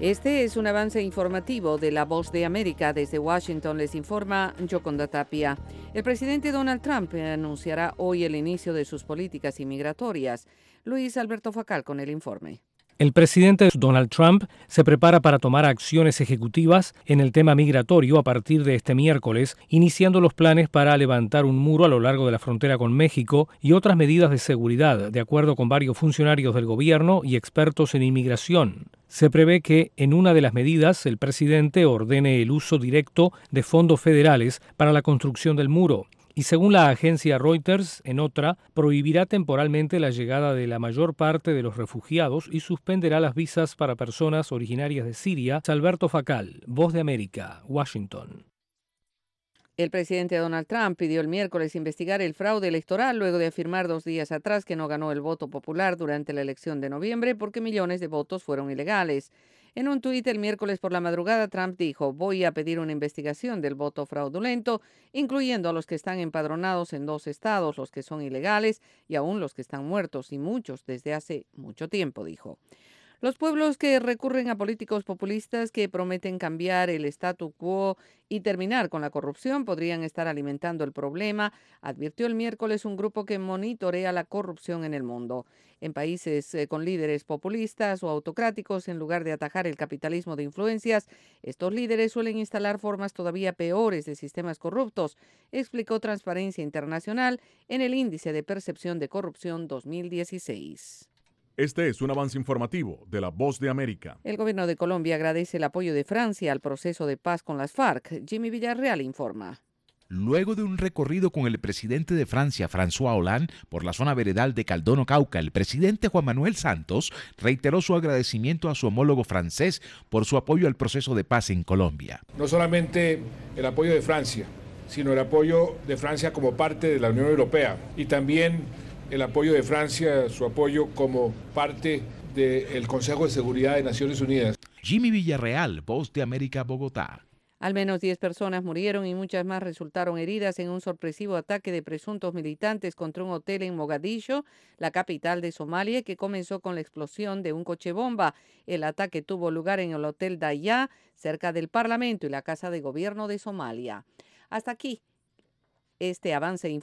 Este es un avance informativo de La Voz de América. Desde Washington les informa Yoconda Tapia. El presidente Donald Trump anunciará hoy el inicio de sus políticas inmigratorias. Luis Alberto Facal con el informe. El presidente Donald Trump se prepara para tomar acciones ejecutivas en el tema migratorio a partir de este miércoles, iniciando los planes para levantar un muro a lo largo de la frontera con México y otras medidas de seguridad, de acuerdo con varios funcionarios del gobierno y expertos en inmigración. Se prevé que, en una de las medidas, el presidente ordene el uso directo de fondos federales para la construcción del muro. Y según la agencia Reuters, en otra, prohibirá temporalmente la llegada de la mayor parte de los refugiados y suspenderá las visas para personas originarias de Siria. Alberto Facal, Voz de América, Washington. El presidente Donald Trump pidió el miércoles investigar el fraude electoral luego de afirmar 2 días atrás que no ganó el voto popular durante la elección de noviembre porque millones de votos fueron ilegales. En un tuit el miércoles por la madrugada, Trump dijo: voy a pedir una investigación del voto fraudulento, incluyendo a los que están empadronados en 2 estados, los que son ilegales y aún los que están muertos, y muchos desde hace mucho tiempo, dijo. Los pueblos que recurren a políticos populistas que prometen cambiar el statu quo y terminar con la corrupción podrían estar alimentando el problema, advirtió el miércoles un grupo que monitorea la corrupción en el mundo. En países con líderes populistas o autocráticos, en lugar de atajar el capitalismo de influencias, estos líderes suelen instalar formas todavía peores de sistemas corruptos, explicó Transparencia Internacional en el Índice de Percepción de Corrupción 2016. Este es un avance informativo de La Voz de América. El gobierno de Colombia agradece el apoyo de Francia al proceso de paz con las FARC. Jimmy Villarreal informa. Luego de un recorrido con el presidente de Francia, François Hollande, por la zona veredal de Caldono, Cauca, el presidente Juan Manuel Santos reiteró su agradecimiento a su homólogo francés por su apoyo al proceso de paz en Colombia. No solamente el apoyo de Francia, sino el apoyo de Francia como parte de la Unión Europea y también el apoyo de Francia, su apoyo como parte del Consejo de Seguridad de Naciones Unidas. Jimmy Villarreal, Voz de América, Bogotá. Al menos 10 personas murieron y muchas más resultaron heridas en un sorpresivo ataque de presuntos militantes contra un hotel en Mogadiscio, la capital de Somalia, que comenzó con la explosión de un coche bomba. El ataque tuvo lugar en el Hotel Daya, cerca del Parlamento y la Casa de Gobierno de Somalia. Hasta aquí este avance